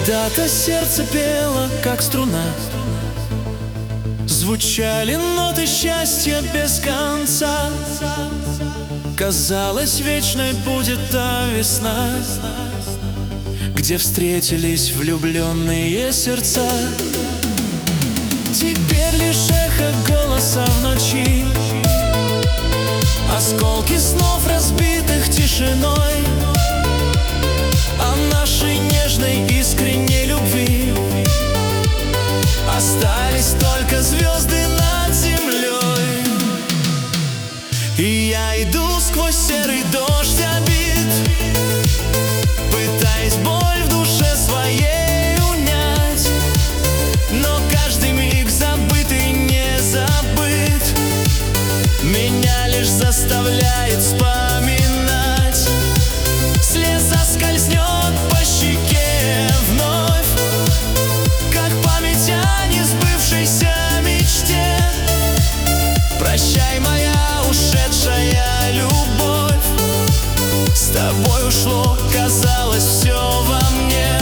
Когда-то сердце пело, как струна, звучали ноты счастья без конца. Казалось, вечной будет та весна, где встретились влюбленные сердца. Теперь лишь эхо голоса в ночи, осколки снов, разбитых тишиной. А нашей нежной искренней любви остались только звезды над землей. И я иду сквозь серый дождь обид, пытаясь боль в душе своей унять. Но каждый миг забытый не забыт меня лишь заставляет вспоминать. Слеза скользнет по щеке вновь, как память о несбывшейся мечте. Прощай, моя ушедшая любовь, с тобой ушло, казалось, все во мне.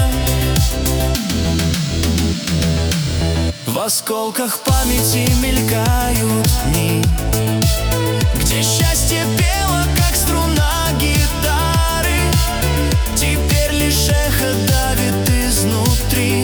В осколках памяти мелькают дни, где счастье пело, как струна гитары. Теперь лишь эхо давит изнутри,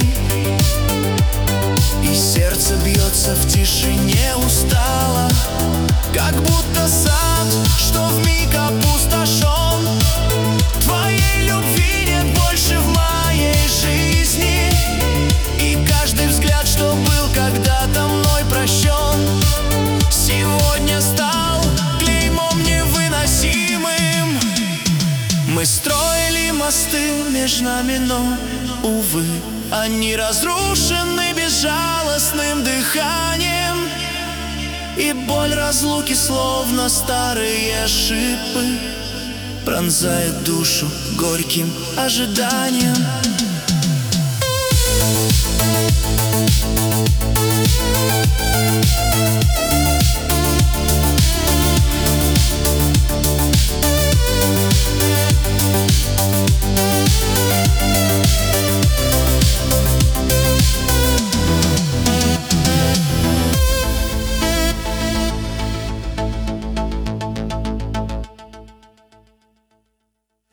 и сердце бьется в тишине устало, как будто сад, что вмиг опустошен. Твоей любви нет больше в моей жизни, и каждый взгляд, что был когда-то мной прощен, сегодня стал клеймом невыносимым. Мы строили мосты между нами, но, увы, они разрушены безжалостным дыханием. И боль разлуки, словно старые шипы, пронзает душу горьким ожиданием.